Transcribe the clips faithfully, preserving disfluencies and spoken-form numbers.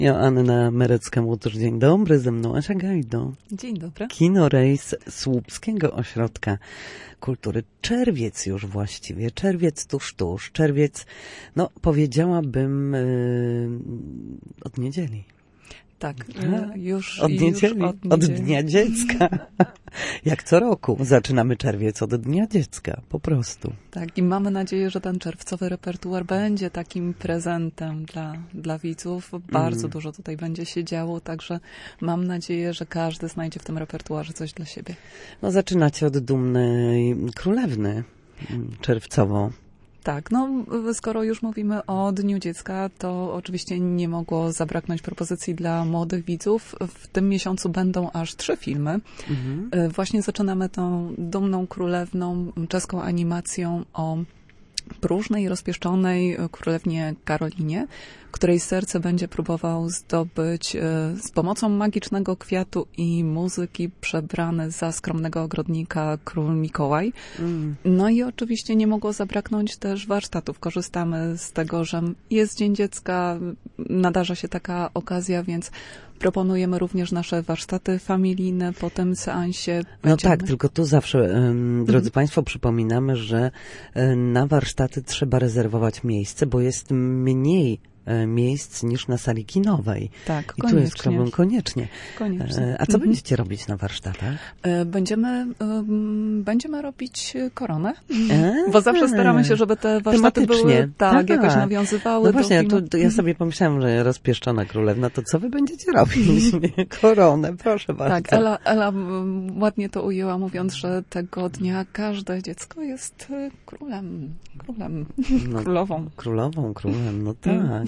Joanna Merecka-Łutosz, dzień dobry, ze mną Asia Gajdo. Dzień dobry. Kino Rejs Słupskiego Ośrodka Kultury. Czerwiec już właściwie, czerwiec tuż, tuż, czerwiec, no powiedziałabym yy, od niedzieli. Tak, już od niedzieli, już od, od niedzieli. Dnia Dziecka. Jak co roku zaczynamy czerwiec od Dnia Dziecka, po prostu. Tak, i mamy nadzieję, że ten czerwcowy repertuar będzie takim prezentem dla, dla widzów. Bardzo mm. dużo tutaj będzie się działo, także mam nadzieję, że każdy znajdzie w tym repertuarze coś dla siebie. No zaczynacie od Dumnej Królewny czerwcowo. Tak, no skoro już mówimy o Dniu Dziecka, to oczywiście nie mogło zabraknąć propozycji dla młodych widzów. W tym miesiącu będą aż trzy filmy. Mhm. Właśnie zaczynamy tą Dumną Królewną, czeską animacją o próżnej, rozpieszczonej królewnie Karolinie, której serce będzie próbował zdobyć z pomocą magicznego kwiatu i muzyki przebrany za skromnego ogrodnika król Mikołaj. Mm. No i oczywiście nie mogło zabraknąć też warsztatów. Korzystamy z tego, że jest Dzień Dziecka, nadarza się taka okazja, więc proponujemy również nasze warsztaty familijne po tym seansie. No Będziemy... tak, tylko tu zawsze, um, drodzy mm. Państwo, przypominamy, że um, na warsztaty trzeba rezerwować miejsce, bo jest mniej miejsc niż na sali kinowej. Tak, I koniecznie. tu jest problem koniecznie. koniecznie. A co mhm. będziecie robić na warsztatach? Będziemy, um, będziemy robić koronę, A, bo zawsze staramy się, żeby te warsztaty były tak, tak, jakoś nawiązywały no właśnie, do filmu. Tu, tu ja sobie pomyślałam, że rozpieszczona królewna, to co wy będziecie robić? Koronę, proszę bardzo. Tak, Ela, Ela ładnie to ujęła, mówiąc, że tego dnia każde dziecko jest królem, królem, no, królową. Królową, królem, no tak.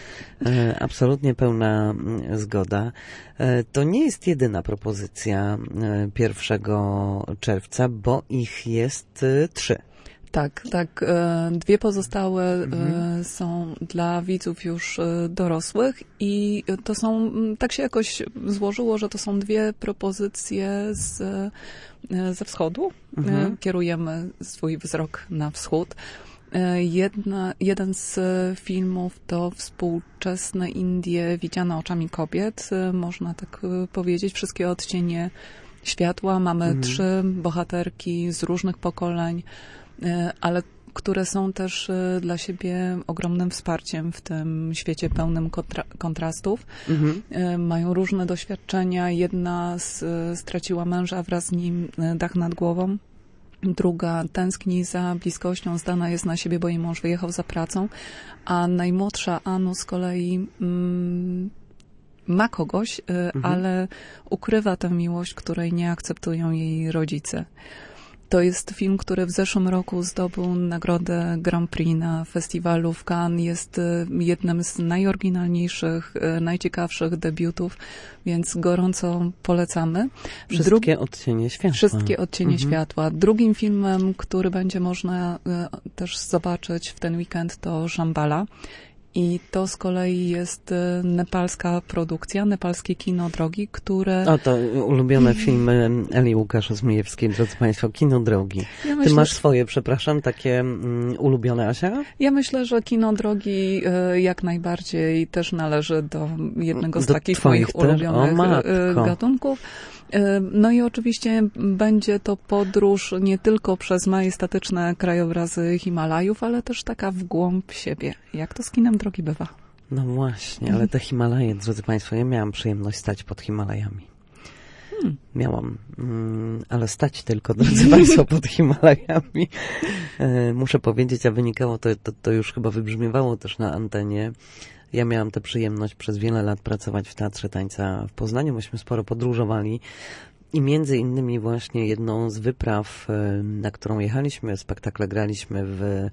E, absolutnie pełna zgoda. E, to nie jest jedyna propozycja e, pierwszego czerwca, bo ich jest e, trzy. Tak, tak. E, dwie pozostałe mhm. e, są dla widzów już e, dorosłych i to są, tak się jakoś złożyło, że to są dwie propozycje z, e, ze wschodu. Mhm. E, kierujemy swój wzrok na wschód. Jedna, jeden z filmów to współczesne Indie widziane oczami kobiet, można tak powiedzieć. Wszystkie odcienie światła. Mamy mhm. trzy bohaterki z różnych pokoleń, ale które są też dla siebie ogromnym wsparciem w tym świecie pełnym kontra kontrastów. Mhm. Mają różne doświadczenia. Jedna z, straciła męża, wraz z nim dach nad głową. Druga tęskni za bliskością, zdana jest na siebie, bo jej mąż wyjechał za pracą, a najmłodsza Anu z kolei mm, ma kogoś, y, mhm. ale ukrywa tę miłość, której nie akceptują jej rodzice. To jest film, który w zeszłym roku zdobył nagrodę Grand Prix na festiwalu w Cannes. Jest jednym z najoryginalniejszych, najciekawszych debiutów, więc gorąco polecamy. Wszystkie Dru- odcienie światła. Wszystkie odcienie mhm. światła. Drugim filmem, który będzie można też zobaczyć w ten weekend, to Shambhala. I to z kolei jest nepalska produkcja, nepalskie kino drogi, które... O, to ulubione filmy Eli Łukasz-Zmijewskiej, drodzy Państwo, Kino drogi. Ja myślę, Ty masz swoje, przepraszam, takie um, ulubione, Asia? Ja myślę, że Kino drogi y, jak najbardziej też należy do jednego z do takich moich ulubionych y, gatunków. No i oczywiście będzie to podróż nie tylko przez majestatyczne krajobrazy Himalajów, ale też taka w głąb siebie. Jak to z kinem drogi bywa? No właśnie, ale te Himalaje, drodzy Państwo, ja miałam przyjemność stać pod Himalajami. Hmm. Miałam, mm, ale stać tylko, drodzy Państwo, pod Himalajami. E, muszę powiedzieć, a wynikało to, to, to już chyba wybrzmiewało też na antenie. Ja miałam tę przyjemność przez wiele lat pracować w Teatrze Tańca w Poznaniu. Myśmy sporo podróżowali i między innymi właśnie jedną z wypraw, na którą jechaliśmy, spektakle graliśmy w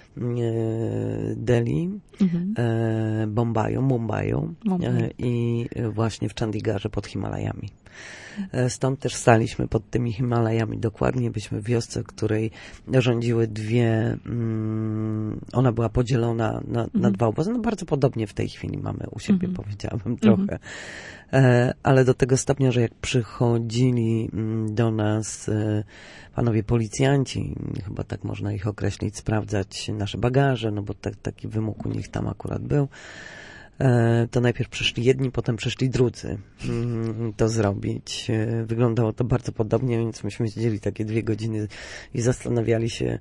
Delhi, mhm. Bombaju, Mumbaiu Mumbai. I właśnie w Chandigarze pod Himalajami. Stąd też staliśmy pod tymi Himalajami. Dokładnie byliśmy w wiosce, której rządziły dwie, um, ona była podzielona na, mm. na dwa obozy. No bardzo podobnie w tej chwili mamy u siebie, mm. powiedziałabym trochę. Mm. E, ale do tego stopnia, że jak przychodzili do nas e, panowie policjanci, chyba tak można ich określić, sprawdzać nasze bagaże, no bo tak, taki wymóg u nich tam akurat był, to najpierw przyszli jedni, potem przyszli drudzy to zrobić. Wyglądało to bardzo podobnie, więc myśmy siedzieli takie dwie godziny i zastanawiali się,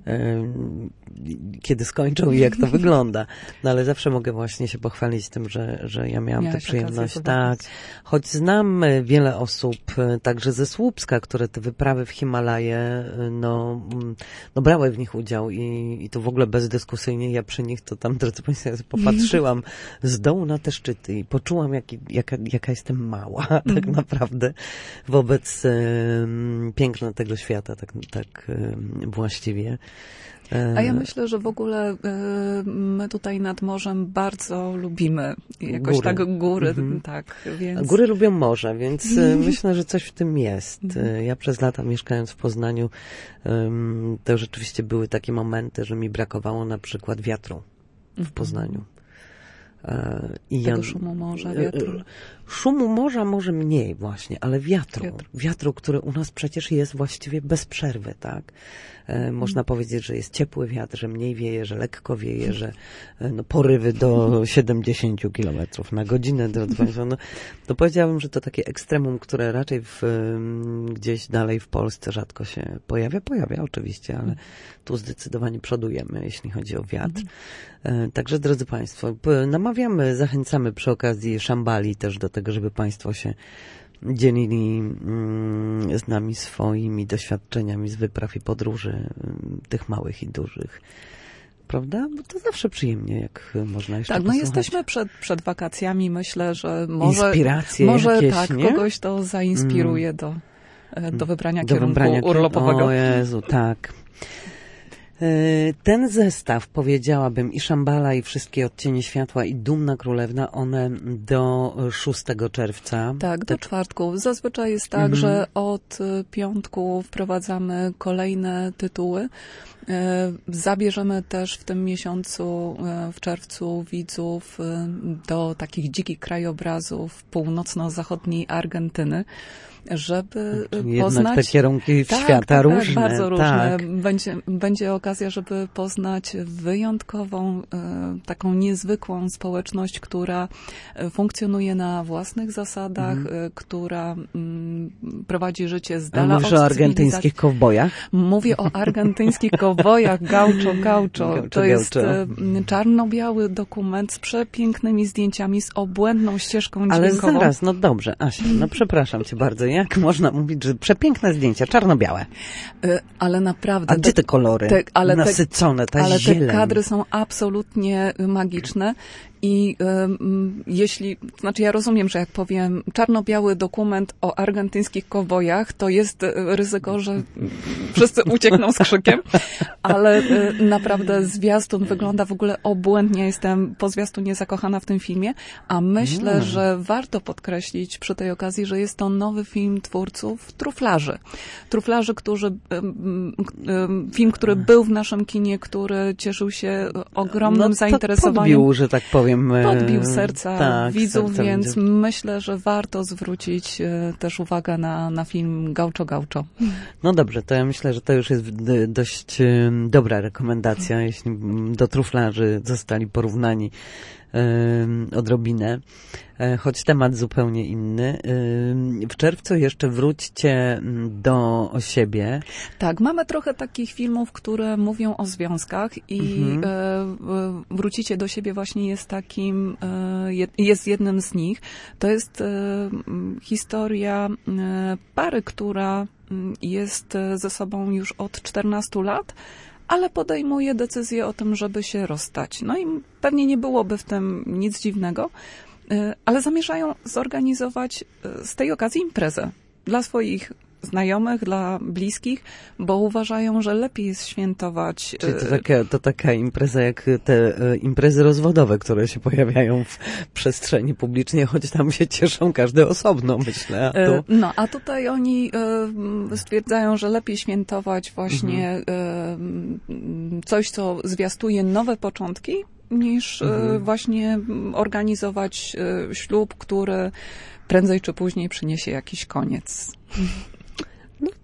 kiedy skończą i jak to wygląda. No ale zawsze mogę właśnie się pochwalić tym, że, że ja miałam tę przyjemność. Tak. Choć znam wiele osób, także ze Słupska, które te wyprawy w Himalaje, no, no brały w nich udział i, i to w ogóle bezdyskusyjnie. Ja przy nich to tam, drodzy Państwo, ja popatrzyłam z dołu na te szczyty i poczułam, jak, jaka, jaka jestem mała tak naprawdę wobec um, piękna tego świata, tak, tak um, właściwie. A ja myślę, że w ogóle y, my tutaj nad morzem bardzo lubimy jakoś góry. tak góry, mhm. tak, więc... Góry lubią morze, więc y, myślę, że coś w tym jest. Y, ja przez lata mieszkając w Poznaniu, y, to rzeczywiście były takie momenty, że mi brakowało na przykład wiatru w Poznaniu. I Tego ja, szumu morza, wiatru. Szumu morza może mniej właśnie, ale wiatru. Wiatru, wiatru który u nas przecież jest właściwie bez przerwy, tak? E, można powiedzieć, że jest ciepły wiatr, że mniej wieje, że lekko wieje, że no, porywy do siedemdziesiąt kilometrów na godzinę. Drodzy Państwo, no, to powiedziałabym, że to takie ekstremum, które raczej w, gdzieś dalej w Polsce rzadko się pojawia. Pojawia oczywiście, ale tu zdecydowanie przodujemy, jeśli chodzi o wiatr. E, także, drodzy Państwo, namawiamy, zachęcamy przy okazji Szambali też do tego, żeby Państwo się dzielili mm, z nami swoimi doświadczeniami z wypraw i podróży, mm, tych małych i dużych. Prawda? Bo to zawsze przyjemnie, jak można jeszcze Tak, no posłuchać. Jesteśmy przed, przed wakacjami. Myślę, że może, Inspiracje może jakieś, tak, nie? kogoś to zainspiruje mm. do, do wybrania do kierunku wybrania, urlopowego. O Jezu, tak. Ten zestaw, powiedziałabym, i Szambala, i Wszystkie odcienie światła, i Dumna Królewna, one do szóstego czerwca. Tak, do czwartku. Zazwyczaj jest tak, mhm. że od piątku wprowadzamy kolejne tytuły. Zabierzemy też w tym miesiącu, w czerwcu, widzów do takich dzikich krajobrazów północno-zachodniej Argentyny, żeby Jednak poznać... te kierunki tak, świata tak, różne. Tak, bardzo różne. Tak. Będzie, będzie okazja, żeby poznać wyjątkową, taką niezwykłą społeczność, która funkcjonuje na własnych zasadach, mm. która prowadzi życie z dala od cywilizacji. Mówisz o argentyńskich kowbojach? Mówię o argentyńskich kowbojach, gaucho, gaucho. To jest czarno-biały dokument z przepięknymi zdjęciami, z obłędną ścieżką dźwiękową. Ale zaraz, no dobrze, Asia, no przepraszam cię bardzo. Jak można mówić, że przepiękne zdjęcia, czarno-białe? Ale naprawdę... A gdzie te kolory? Te, ale nasycone, ta ale zieleń. Ale te kadry są absolutnie magiczne. I um, jeśli, to znaczy ja rozumiem, że jak powiem czarno-biały dokument o argentyńskich kowbojach, to jest ryzyko, że wszyscy uciekną z krzykiem, ale y, naprawdę zwiastun wygląda w ogóle obłędnie. Jestem po zwiastunie zakochana w tym filmie, a myślę, mm. że warto podkreślić przy tej okazji, że jest to nowy film twórców Truflarzy. Truflarzy, którzy, y, y, film, który był w naszym kinie, który cieszył się ogromnym no, zainteresowaniem. Podbił, że tak powiem, Podbił serca tak, widzów, serca więc widzów. myślę, że warto zwrócić też uwagę na, na film Gaucho Gaucho. No dobrze, to ja myślę, że to już jest dość dobra rekomendacja, jeśli do Truflarzy zostali porównani odrobinę, choć temat zupełnie inny. W czerwcu jeszcze wróćcie do siebie. Tak, mamy trochę takich filmów, które mówią o związkach i mhm. Wrócicie do siebie właśnie jest takim, jest jednym z nich. To jest historia pary, która jest ze sobą już od czternastu lat, ale podejmuje decyzję o tym, żeby się rozstać. No i pewnie nie byłoby w tym nic dziwnego, ale zamierzają zorganizować z tej okazji imprezę dla swoich znajomych, dla bliskich, bo uważają, że lepiej jest świętować. Czyli to taka, to taka impreza jak te imprezy rozwodowe, które się pojawiają w przestrzeni publicznej, choć tam się cieszą każdy osobno, myślę. A tu... No, a tutaj oni stwierdzają, że lepiej świętować właśnie mhm. coś, co zwiastuje nowe początki, niż mhm. właśnie organizować ślub, który prędzej czy później przyniesie jakiś koniec. No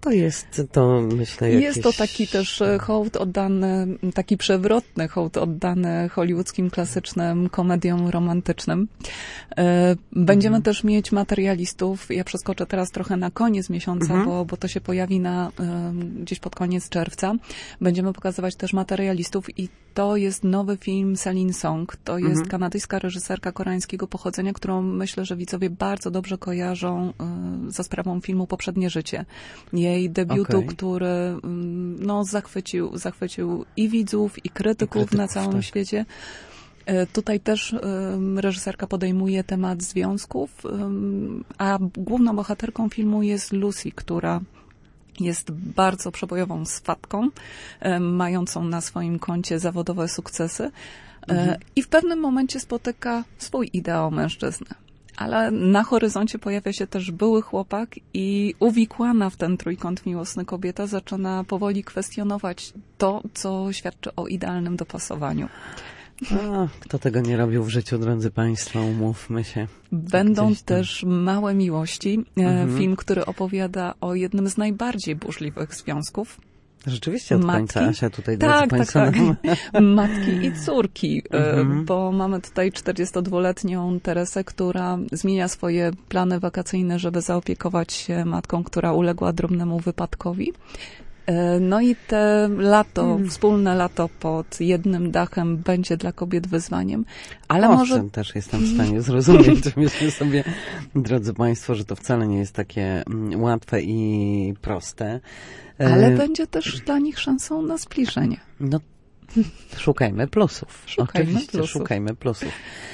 to jest, to myślę jakieś... Jest to taki też hołd oddany, taki przewrotny hołd oddany hollywoodzkim klasycznym komediom romantycznym. Będziemy mhm. też mieć materialistów. Ja przeskoczę teraz trochę na koniec miesiąca, mhm. bo, bo to się pojawi na, gdzieś pod koniec czerwca. Będziemy pokazywać też materialistów i to jest nowy film Celine Song. To jest mhm. kanadyjska reżyserka koreańskiego pochodzenia, którą myślę, że widzowie bardzo dobrze kojarzą za sprawą filmu Poprzednie życie. Jej debiutu, okay. który no, zachwycił, zachwycił i widzów, i krytyków, I krytyków na całym tak. świecie. Tutaj też um, reżyserka podejmuje temat związków, um, a główną bohaterką filmu jest Lucy, która jest bardzo przebojową swatką, um, mającą na swoim koncie zawodowe sukcesy mhm. um, i w pewnym momencie spotyka swój ideał mężczyznę. Ale na horyzoncie pojawia się też były chłopak i uwikłana w ten trójkąt miłosny kobieta zaczyna powoli kwestionować to, co świadczy o idealnym dopasowaniu. A, kto tego nie robił w życiu, drodzy Państwo, umówmy się. Będą też Małe miłości, mhm. film, który opowiada o jednym z najbardziej burzliwych związków. Rzeczywiście od matki. końca, Asia, tutaj tak, drodzy tak, Państwo. Tak. Matki i córki, mhm. bo mamy tutaj czterdziestodwuletnią Teresę, która zmienia swoje plany wakacyjne, żeby zaopiekować się matką, która uległa drobnemu wypadkowi. No i te lato, hmm. wspólne lato pod jednym dachem będzie dla kobiet wyzwaniem, ale Owszem, może... też jestem w stanie zrozumieć, myślę sobie, drodzy Państwo, że to wcale nie jest takie łatwe i proste. Ale e... będzie też dla nich szansą na zbliżenie. No, szukajmy plusów. Szukajmy Oczywiście, plusów. szukajmy plusów.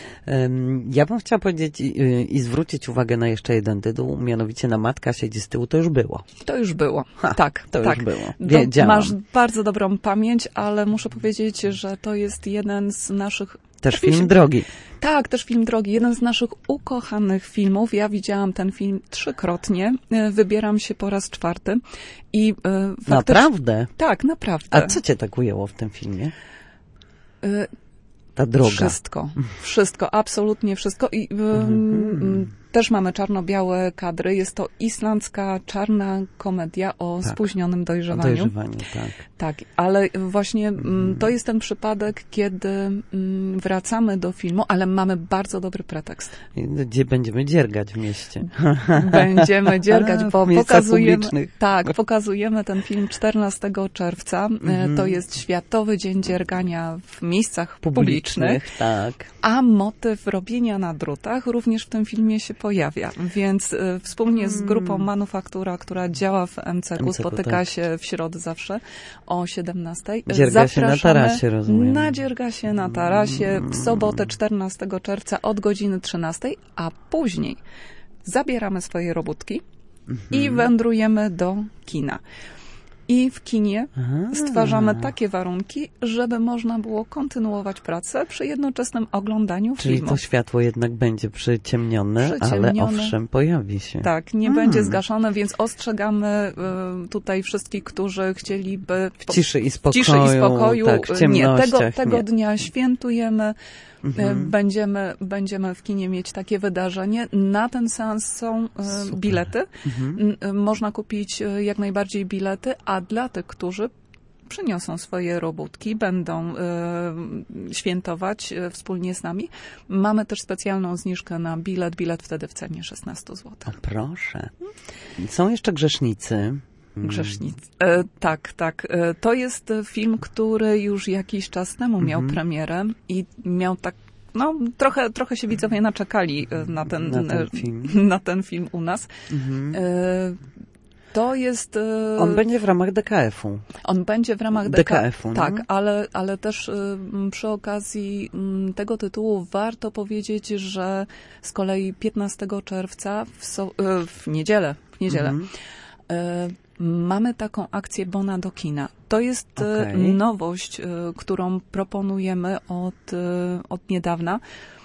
Ja bym chciała powiedzieć i, i zwrócić uwagę na jeszcze jeden tytuł, mianowicie na Matka siedzi z tyłu, to już było. To już było, ha, tak. To tak. już było, wiedziałam. Masz bardzo dobrą pamięć, ale muszę powiedzieć, że to jest jeden z naszych... Też film drogi. Tak, też film drogi. Jeden z naszych ukochanych filmów. Ja widziałam ten film trzykrotnie. Wybieram się po raz czwarty. I e, faktycznie... Naprawdę? Tak, naprawdę. A co cię tak ujęło w tym filmie? E, Ta droga. Wszystko. Wszystko, absolutnie wszystko. I mm-hmm. też mamy czarno-białe kadry. Jest to islandzka czarna komedia o tak. spóźnionym dojrzewaniu. O dojrzewaniu, tak. Tak, ale właśnie mm. to jest ten przypadek, kiedy mm, wracamy do filmu, ale mamy bardzo dobry pretekst. Gdzie będziemy dziergać w mieście. Będziemy dziergać, bo w pokazujemy, publicznych. tak, pokazujemy ten film czternastego czerwca. Mm. To jest Światowy Dzień Dziergania w miejscach publicznych. publicznych tak. A motyw robienia na drutach również w tym filmie się pojawia. Więc y, wspólnie z grupą Manufaktura, która działa w M C K-u, spotyka tak. się w środę zawsze o siedemnastej. Dzierga się na tarasie, rozumiem. Na Dzierga się na tarasie w sobotę czternastego czerwca od godziny trzynastej, a później zabieramy swoje robótki mhm. i wędrujemy do kina. I w kinie Aha. stwarzamy takie warunki, żeby można było kontynuować pracę przy jednoczesnym oglądaniu Czyli filmu. Czyli to światło jednak będzie przyciemnione, przyciemnione, ale owszem pojawi się. Tak, nie hmm. będzie zgaszone, więc ostrzegamy y, tutaj wszystkich, którzy chcieliby... W ciszy i spokoju. W ciszy i spokoju. Tak, w nie, tego, tego nie. dnia świętujemy. Mhm. Będziemy, będziemy w kinie mieć takie wydarzenie. Na ten seans są Super. bilety. Mhm. Można kupić jak najbardziej bilety, a dla tych, którzy przyniosą swoje robótki, będą y, świętować y, wspólnie z nami. Mamy też specjalną zniżkę na bilet. Bilet wtedy w cenie szesnaście złotych. O, proszę. Są jeszcze grzesznicy. Grzesznicy. E, tak, tak. E, to jest film, który już jakiś czas temu miał mm-hmm. premierę i miał tak, no trochę, trochę się widzowie naczekali na ten, na ten, film. Na ten film u nas. Mm-hmm. E, to jest... E, On będzie w ramach D K F-u. On będzie w ramach D K F-u. Tak, no? ale, ale też e, przy okazji m, tego tytułu warto powiedzieć, że z kolei piętnastego czerwca w, so, e, w niedzielę, w niedzielę mm-hmm. e, mamy taką akcję Bona do kina. To jest okay. nowość, którą proponujemy od, od niedawna.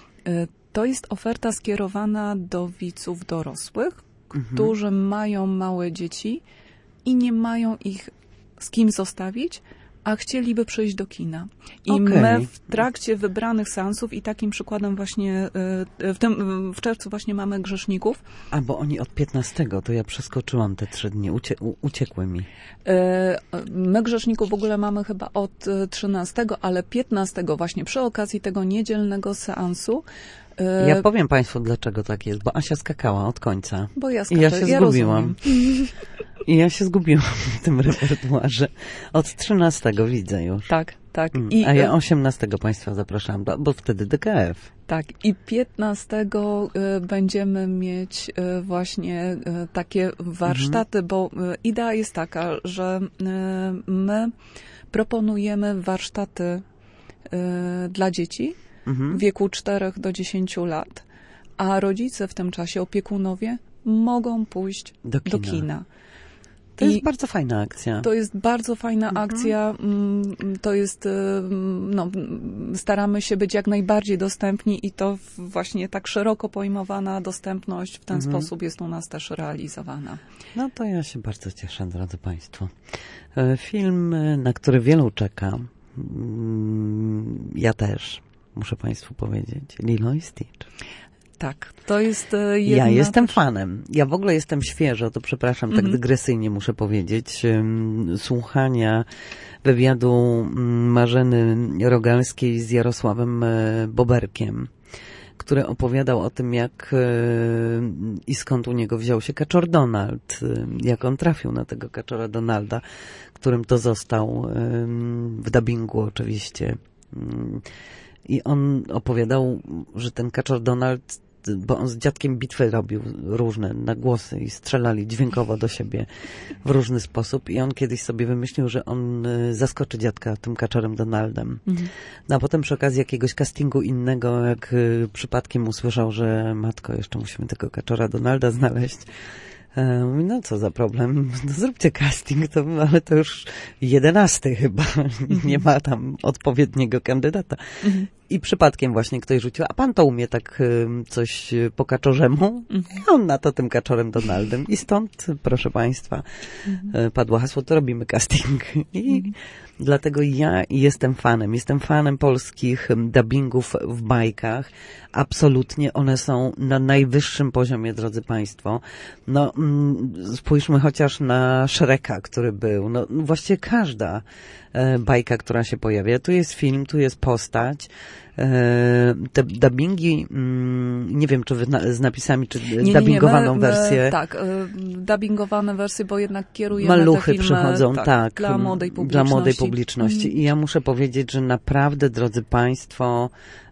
To jest oferta skierowana do widzów dorosłych, mhm. którzy mają małe dzieci i nie mają ich z kim zostawić, a chcieliby przyjść do kina. I okay. my w trakcie wybranych seansów i takim przykładem właśnie w tym w czerwcu właśnie mamy Grzeszników. A, bo oni od piętnastego, to ja przeskoczyłam te trzy dni, ucie, u, uciekły mi. My Grzeszników w ogóle mamy chyba od trzynastego, ale piętnastego właśnie przy okazji tego niedzielnego seansu. Ja powiem Państwu, dlaczego tak jest, bo Asia skakała od końca. Bo ja skaczę, I ja się ja zgubiłam. I ja się zgubiłam w tym repertuarze. Od trzynastego widzę już. Tak, tak. I, A ja osiemnastego Państwa zapraszam, bo wtedy D K F. Tak, i piętnastego będziemy mieć właśnie takie warsztaty, mhm. bo idea jest taka, że my proponujemy warsztaty dla dzieci mhm. w wieku czterech do dziesięciu lat, a rodzice w tym czasie, opiekunowie, mogą pójść do kina. Do kina. To jest I bardzo fajna akcja. To jest bardzo fajna mhm. akcja. To jest, no, staramy się być jak najbardziej dostępni i to właśnie tak szeroko pojmowana dostępność w ten mhm. sposób jest u nas też realizowana. No to ja się bardzo cieszę, drodzy Państwo. Film, na który wielu czeka, ja też, muszę Państwu powiedzieć, Lilo i Stitch. Tak, to jest jedna... Ja jestem fanem. Ja w ogóle jestem świeżo, to przepraszam, tak mm-hmm. dygresyjnie muszę powiedzieć, słuchania wywiadu Marzeny Rogalskiej z Jarosławem Boberkiem, który opowiadał o tym, jak i skąd u niego wziął się kaczor Donald, jak on trafił na tego kaczora Donalda, którym to został w dubbingu oczywiście. I on opowiadał, że ten kaczor Donald, bo on z dziadkiem bitwy robił różne na głosy i strzelali dźwiękowo do siebie w różny sposób. I on kiedyś sobie wymyślił, że on zaskoczy dziadka tym kaczorem Donaldem. Mhm. No a potem przy okazji jakiegoś castingu innego, jak przypadkiem usłyszał, że matko, jeszcze musimy tego kaczora Donalda znaleźć. Mówi, no co za problem, no zróbcie casting, to, ale to już jedenasty chyba, mm-hmm. nie ma tam odpowiedniego kandydata. Mm-hmm. I przypadkiem właśnie ktoś rzucił, a pan to umie tak coś po kaczorzemu? Mm-hmm. I on na to tym kaczorem Donaldem. I stąd, proszę Państwa, mm-hmm. padło hasło, to robimy casting. I mm-hmm. dlatego ja jestem fanem, jestem fanem polskich dubbingów w bajkach. Absolutnie one są na najwyższym poziomie, drodzy Państwo. No, spójrzmy chociaż na Shreka, który był. No, właściwie każda bajka, która się pojawia. Tu jest film, tu jest postać. Te dubbingi, nie wiem, czy wy z napisami, czy nie, dubbingowaną nie, nie, my, wersję. My, tak, dubbingowane wersje, bo jednak kierujemy Maluchy te filmy, przychodzą, tak, tak, dla młodej publiczności. Dla młodej publiczności. I ja muszę powiedzieć, że naprawdę, drodzy Państwo,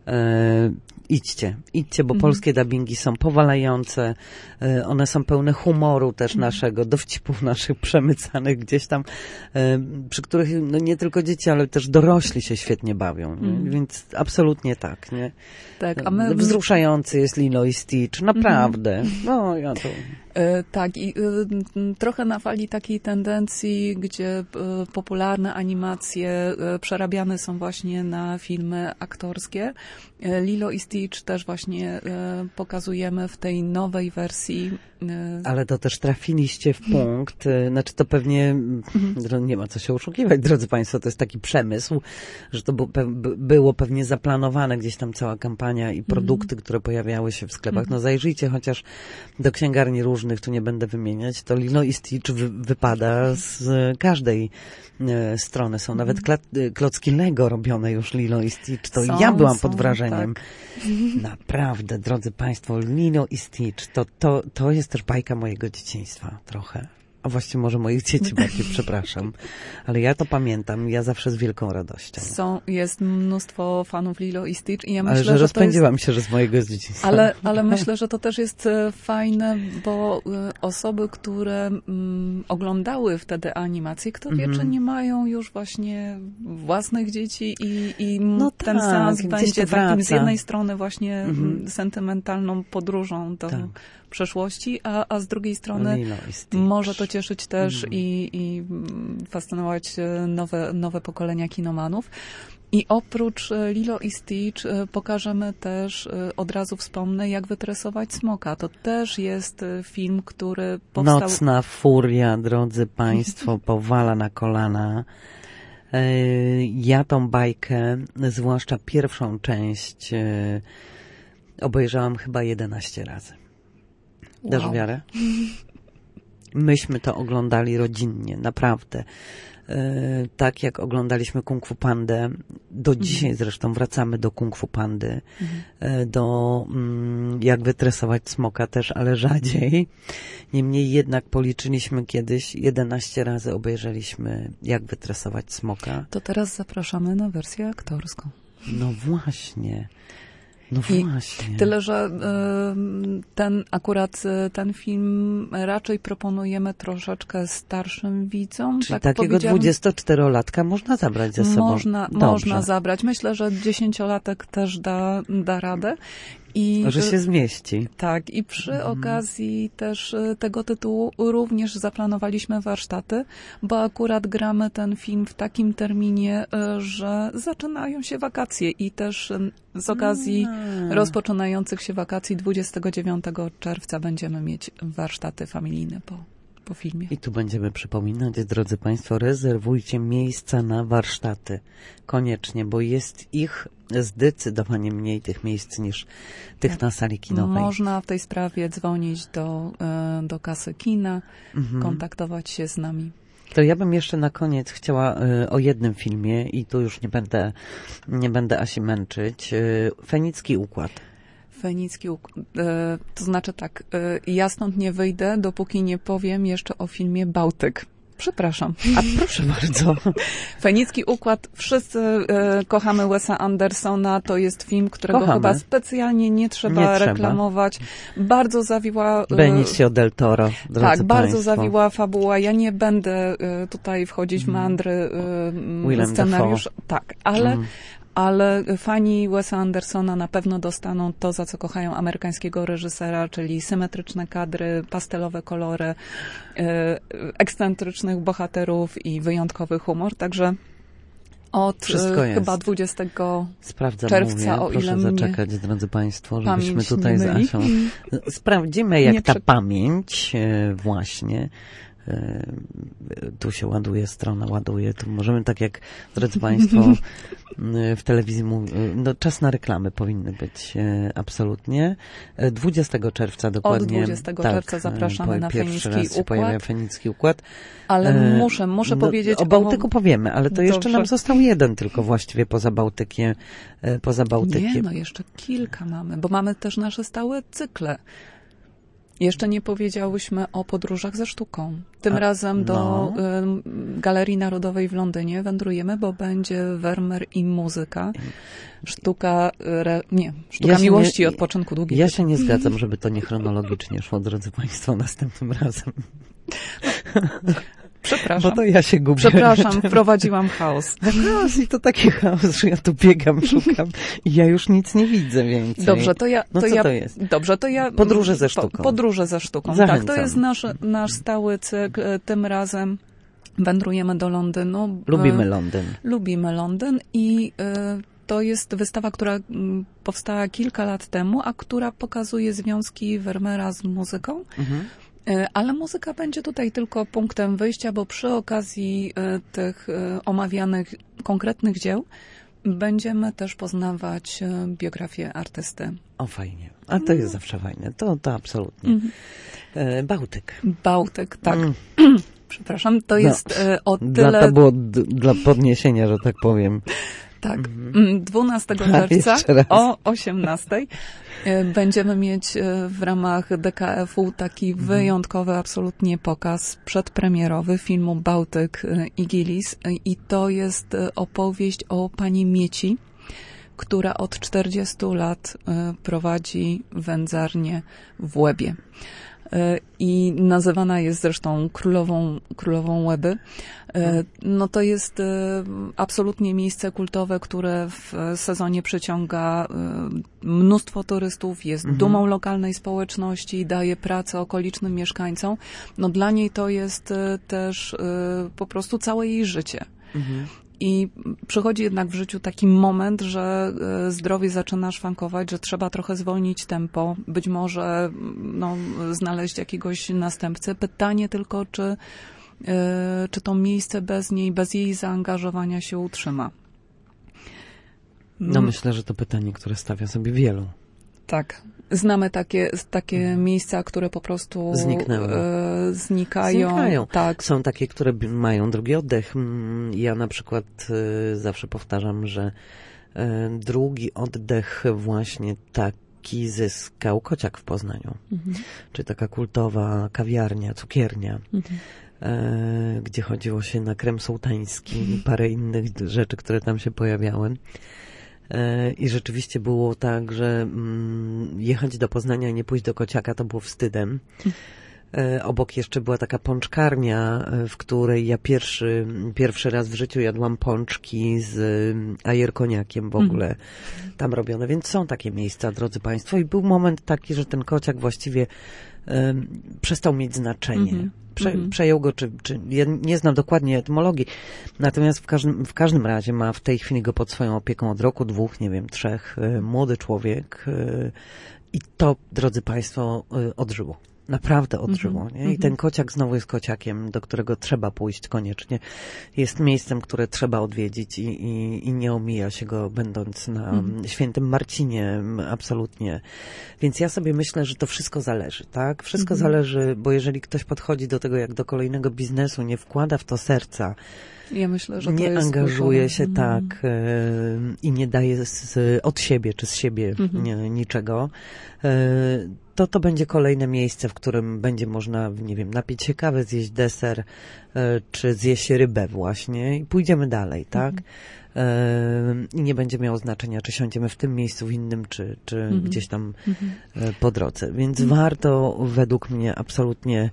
e, idźcie, idźcie, bo mm. polskie dubbingi są powalające, e, one są pełne humoru też mm. naszego, dowcipów naszych przemycanych gdzieś tam, e, przy których no, nie tylko dzieci, ale też dorośli się świetnie bawią, mm. więc absolutnie tak, nie? Tak, a my... Wzruszający jest Lilo i Stitch, naprawdę. Mm. No, ja to... E, tak, i y, trochę na fali takiej tendencji, gdzie y, popularne animacje y, przerabiane są właśnie na filmy aktorskie. Y, Lilo i Stitch też właśnie y, pokazujemy w tej nowej wersji. Y, Ale to też trafiliście w punkt, y, znaczy to pewnie, y, nie ma co się oszukiwać, drodzy Państwo, to jest taki przemysł, że to było, pe, było pewnie zaplanowane gdzieś tam cała kampania i produkty, które pojawiały się w sklepach. No zajrzyjcie chociaż do księgarni różnych, tu nie będę wymieniać, to Lilo i Stitch wy, wypada z każdej e, strony. Są nawet kla, klocki Lego robione już Lilo i Stitch. To są, ja byłam są, pod wrażeniem. Tak. Naprawdę, drodzy Państwo, Lilo i Stitch, to, to, to jest też bajka mojego dzieciństwa trochę. A właściwie może moich dzieci bardziej, przepraszam. Ale ja to pamiętam, ja zawsze z wielką radością. Są, jest mnóstwo fanów Lilo i Stitch i ja myślę, ale że, że rozpędziłam jest... się, że z mojego dzieciństwa. Ale, ale myślę, że to też jest fajne, bo osoby, które mm, oglądały wtedy animacje, kto wie, mm. czy nie mają już właśnie własnych dzieci i, i no ten tak, seans będzie takim z jednej strony właśnie mm. sentymentalną podróżą do tak. przeszłości, a, a z drugiej strony może to cieszyć też mm. i, i fascynować nowe, nowe pokolenia kinomanów. I oprócz Lilo i Stitch pokażemy też, od razu wspomnę, jak wytresować smoka. To też jest film, który powstał... Nocna furia, drodzy Państwo, powala na kolana. Ja tą bajkę, zwłaszcza pierwszą część, obejrzałam chyba jedenaście razy. Dasz Wow. wiarę? Myśmy to oglądali rodzinnie, naprawdę. Tak jak oglądaliśmy Kung Fu Pandę, do dzisiaj mhm. zresztą wracamy do Kung Fu Pandy, mhm. do mm, jak wytresować smoka też, ale rzadziej. Niemniej jednak policzyliśmy kiedyś, jedenaście razy obejrzeliśmy jak wytresować smoka. To teraz zapraszamy na wersję aktorską. No właśnie. No I właśnie. Tyle, że y, ten akurat ten film raczej proponujemy troszeczkę starszym widzom. Czyli tak takiego dwudziestoczterolatka można zabrać ze sobą. Można, można zabrać. Myślę, że dziesięciolatek też da, da radę. I, że się zmieści. Tak, i przy mhm. okazji też tego tytułu również zaplanowaliśmy warsztaty, bo akurat gramy ten film w takim terminie, że zaczynają się wakacje i też z okazji hmm. rozpoczynających się wakacji dwudziestego dziewiątego czerwca będziemy mieć warsztaty familijne po po filmie. I tu będziemy przypominać, drodzy Państwo, rezerwujcie miejsca na warsztaty. Koniecznie, bo jest ich zdecydowanie mniej tych miejsc niż tych tak. na sali kinowej. Można w tej sprawie dzwonić do, do kasy kina, mhm. kontaktować się z nami. To ja bym jeszcze na koniec chciała y, o jednym filmie i tu już nie będę, nie będę Asi męczyć. Y, Fenicki Układ. Fenicki Układ. E, to znaczy tak, e, ja stąd nie wyjdę, dopóki nie powiem jeszcze o filmie Bałtyk. Przepraszam. A proszę bardzo. Fenicki Układ. Wszyscy e, kochamy Wesa Andersona. To jest film, którego kochamy. chyba specjalnie nie trzeba nie reklamować. Trzeba. Bardzo zawiła... E, Benicio del Toro, drodzy Tak, Państwo. bardzo zawiła fabuła. Ja nie będę e, tutaj wchodzić w meandry e, scenariusz. Dafoe. Tak, ale... Mm. Ale fani Wesa Andersona na pewno dostaną to, za co kochają amerykańskiego reżysera, czyli symetryczne kadry, pastelowe kolory, e, ekscentrycznych bohaterów i wyjątkowy humor. Także od e, chyba dwudziestego Sprawdzam, czerwca, mówię, o proszę ile zaczekać, mnie drodzy Państwo, żebyśmy tutaj z myli. Asią sprawdzimy, jak nie ta prze... pamięć e, właśnie tu się ładuje strona, ładuje, tu możemy tak jak, drodzy Państwo, w telewizji mówią, no czas na reklamy powinny być absolutnie. dwudziestego czerwca dokładnie. Od dwudziestego czerwca tak, zapraszamy na Fenicki Układ. Się pojawia Fenicki Układ. Ale muszę, muszę no, powiedzieć... O Bałtyku o... powiemy, ale to Dobrze. jeszcze nam został jeden tylko właściwie poza Bałtykiem. Poza Bałtykiem. Nie, no jeszcze kilka mamy, bo mamy też nasze stałe cykle. Jeszcze nie powiedziałyśmy o podróżach ze sztuką. Tym A, razem do no. y, Galerii Narodowej w Londynie wędrujemy, bo będzie Vermeer i muzyka. Sztuka, re, nie, sztuka ja miłości nie, i odpoczynku długiej. Ja się nie zgadzam, żeby to niechronologicznie szło, drodzy Państwo, następnym razem. Przepraszam. Bo to ja się gubię. Przepraszam, wprowadziłam chaos. Chaos i to taki chaos, że ja tu biegam, szukam i ja już nic nie widzę więcej. Dobrze, to ja... No to co ja, to jest? Dobrze, to ja... Podróże ze sztuką. Po, podróże ze sztuką, Zachęcam. tak. To jest nasz, nasz stały cykl. Tym razem wędrujemy do Londynu. Lubimy Londyn. Lubimy Londyn i... To jest wystawa, która powstała kilka lat temu, a która pokazuje związki Vermeera z muzyką. Mhm. Ale muzyka będzie tutaj tylko punktem wyjścia, bo przy okazji tych omawianych konkretnych dzieł będziemy też poznawać biografię artysty. O, fajnie. A to jest zawsze fajne. To, to absolutnie. Mhm. Bałtyk. Bałtyk, tak. Mm. Przepraszam, to no, jest o tyle... Dla, to było d- dla podniesienia, że tak powiem. Tak, dwunastego czerwca o osiemnastej będziemy mieć w ramach D K F-u taki wyjątkowy absolutnie pokaz przedpremierowy filmu Bałtyk i Gillis i to jest opowieść o pani Mieci, która od czterdziestu lat prowadzi wędzarnię w Łebie. I nazywana jest zresztą królową, królową Łeby. No to jest absolutnie miejsce kultowe, które w sezonie przyciąga mnóstwo turystów, jest mhm. dumą lokalnej społeczności, daje pracę okolicznym mieszkańcom. No dla niej to jest też po prostu całe jej życie. Mhm. I przychodzi jednak w życiu taki moment, że zdrowie zaczyna szwankować, że trzeba trochę zwolnić tempo, być może no, znaleźć jakiegoś następcę. Pytanie tylko, czy czy to miejsce bez niej, bez jej zaangażowania się utrzyma? No myślę, że to pytanie, które stawia sobie wielu. Tak. Znamy takie, takie mhm. miejsca, które po prostu Zniknęły. E, znikają. Znikają. Tak. Są takie, które mają drugi oddech. Ja na przykład e, zawsze powtarzam, że e, drugi oddech właśnie taki zyskał Kociak w Poznaniu. Mhm. Czyli taka kultowa kawiarnia, cukiernia. Mhm. E, gdzie chodziło się na krem sułtański mhm. i parę innych rzeczy, które tam się pojawiały. I rzeczywiście było tak, że mm, jechać do Poznania i nie pójść do Kociaka to było wstydem. E, obok jeszcze była taka pączkarnia, w której ja pierwszy, pierwszy raz w życiu jadłam pączki z ajerkoniakiem w ogóle mm. tam robione. Więc są takie miejsca, drodzy Państwo. I był moment taki, że ten Kociak właściwie e, przestał mieć znaczenie. Mm-hmm. Prze, mm-hmm. Przejął go, czy, czy ja nie znam dokładnie etymologii, natomiast w każdym, w każdym razie ma w tej chwili go pod swoją opieką od roku, dwóch, nie wiem, trzech, y, młody człowiek y, i to, drodzy Państwo, y, odżyło. Naprawdę odżyło. Mm-hmm. Nie? I ten Kociak znowu jest Kociakiem, do którego trzeba pójść koniecznie. Jest miejscem, które trzeba odwiedzić i, i, i nie omija się go, będąc na mm-hmm. Świętym Marcinie, absolutnie. Więc ja sobie myślę, że to wszystko zależy, tak? Wszystko mm-hmm. zależy, bo jeżeli ktoś podchodzi do tego jak do kolejnego biznesu, nie wkłada w to serca, ja myślę, że to nie jest angażuje się mm. tak e, i nie daje z, od siebie czy z siebie mm-hmm. nie, niczego, e, to to będzie kolejne miejsce, w którym będzie można, nie wiem, napić się kawy, zjeść deser, e, czy zjeść rybę właśnie i pójdziemy dalej, tak? Mm-hmm. E, I nie będzie miało znaczenia, czy siądziemy w tym miejscu, w innym, czy, czy mm-hmm. gdzieś tam mm-hmm. e, po drodze. Więc mm-hmm. warto według mnie absolutnie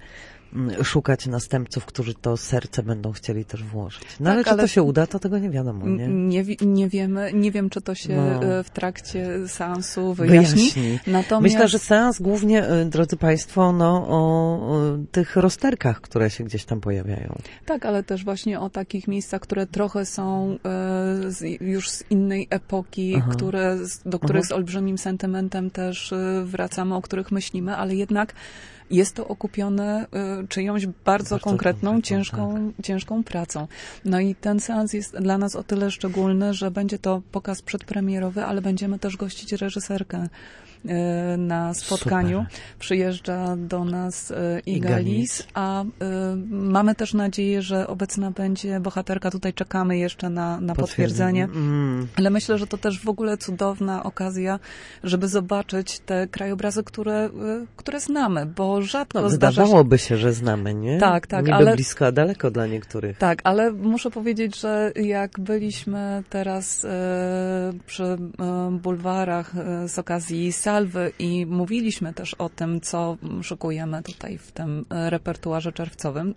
szukać następców, którzy to serce będą chcieli też włożyć. No tak, ale czy ale to się uda, to tego nie wiadomo, nie? Nie, nie wiemy, nie wiem, czy to się no. w trakcie seansu wyjaśni. wyjaśni. Natomiast... Myślę, że seans głównie, drodzy Państwo, no, o, o tych rozterkach, które się gdzieś tam pojawiają. Tak, ale też właśnie o takich miejscach, które trochę są e, z, już z innej epoki, które, do których Aha. z olbrzymim sentymentem też wracamy, o których myślimy, ale jednak jest to okupione y, czyjąś bardzo, bardzo konkretną, konkretną ciężką, tak. ciężką pracą. No i ten seans jest dla nas o tyle szczególny, że będzie to pokaz przedpremierowy, ale będziemy też gościć reżyserkę y, na spotkaniu. Super. Przyjeżdża do nas y, Igalis, a y, mamy też nadzieję, że obecna będzie bohaterka. Tutaj czekamy jeszcze na, na potwierdzenie. Mm. Ale myślę, że to też w ogóle cudowna okazja, żeby zobaczyć te krajobrazy, które, y, które znamy, bo rzadko no, zdarza się... Wydawałoby się, że znamy, nie? Tak, tak. Niby ale blisko, a daleko dla niektórych. Tak, ale muszę powiedzieć, że jak byliśmy teraz e, przy e, bulwarach e, z okazji Salwy i mówiliśmy też o tym, co szykujemy tutaj w tym repertuarze czerwcowym,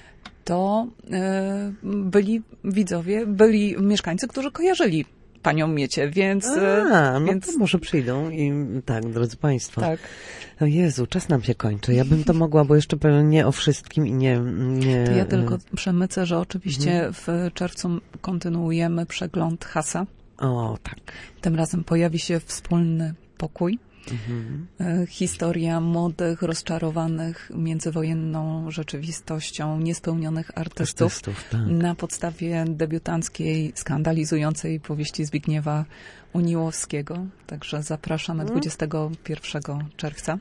to e, byli widzowie, byli mieszkańcy, którzy kojarzyli panią Miecie, więc... A, no więc... to może przyjdą i tak, drodzy Państwo. Tak. O Jezu, czas nam się kończy. Ja bym to mogła, bo jeszcze pewnie nie o wszystkim i nie... nie... To ja tylko przemycę, że oczywiście mhm. w czerwcu kontynuujemy przegląd Hasa. O, tak. Tym razem pojawi się wspólny pokój. Mhm. Historia młodych, rozczarowanych międzywojenną rzeczywistością, niespełnionych artystów, artystów tak. na podstawie debiutanckiej, skandalizującej powieści Zbigniewa Uniłowskiego. Także zapraszamy mhm. dwudziestego pierwszego czerwca.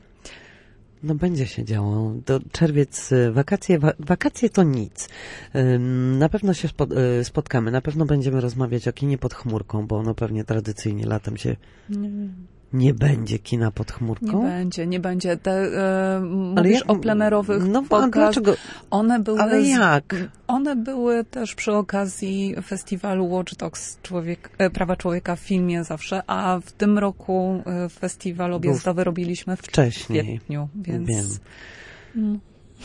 No będzie się działo. Do czerwiec, wakacje, wa- wakacje to nic. Na pewno się spo- spotkamy, na pewno będziemy rozmawiać o kinie pod chmurką, bo ono pewnie tradycyjnie latem się... Nie. Nie będzie kina pod chmurką? Nie będzie, nie będzie. Te, e, mówisz jak, o plenerowych no, pokazach. Dlaczego? One były, Ale jak? Z, one były też przy okazji festiwalu Watch Dogs człowiek, e, Prawa Człowieka w filmie zawsze, a w tym roku e, festiwal objazdowy robiliśmy w wcześniej. kwietniu, więc... Wiem. Mm.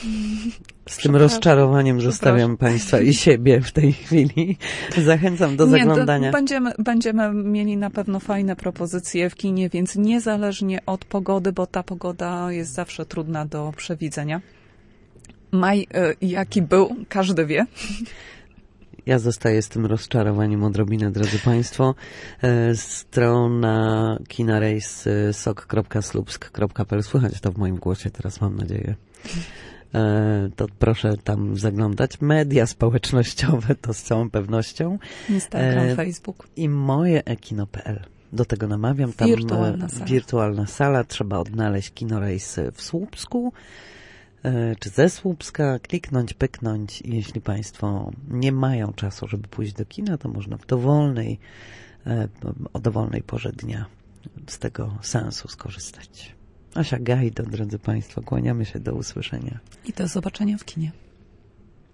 Z tym rozczarowaniem zostawiam Państwa i siebie w tej chwili. Zachęcam do zaglądania. Nie, będziemy, będziemy mieli na pewno fajne propozycje w kinie, więc niezależnie od pogody, bo ta pogoda jest zawsze trudna do przewidzenia. Maj, jaki był, każdy wie. Ja zostaję z tym rozczarowaniem odrobinę, drodzy Państwo. Strona kinarejs sok kropka slupsk kropka p l. Słychać to w moim głosie teraz, mam nadzieję. To proszę tam zaglądać. Media społecznościowe to z całą pewnością. Instagram, e, Facebook. I moje ekino kropka p l. Do tego namawiam. Tam wirtualna sala. wirtualna sala. Trzeba odnaleźć Kinorejs w Słupsku, e, czy ze Słupska, kliknąć, pyknąć. I jeśli Państwo nie mają czasu, żeby pójść do kina, to można w dowolnej, e, o dowolnej porze dnia z tego seansu skorzystać. Asia Gajdo, drodzy Państwo, kłaniamy się, do usłyszenia. I do zobaczenia w kinie.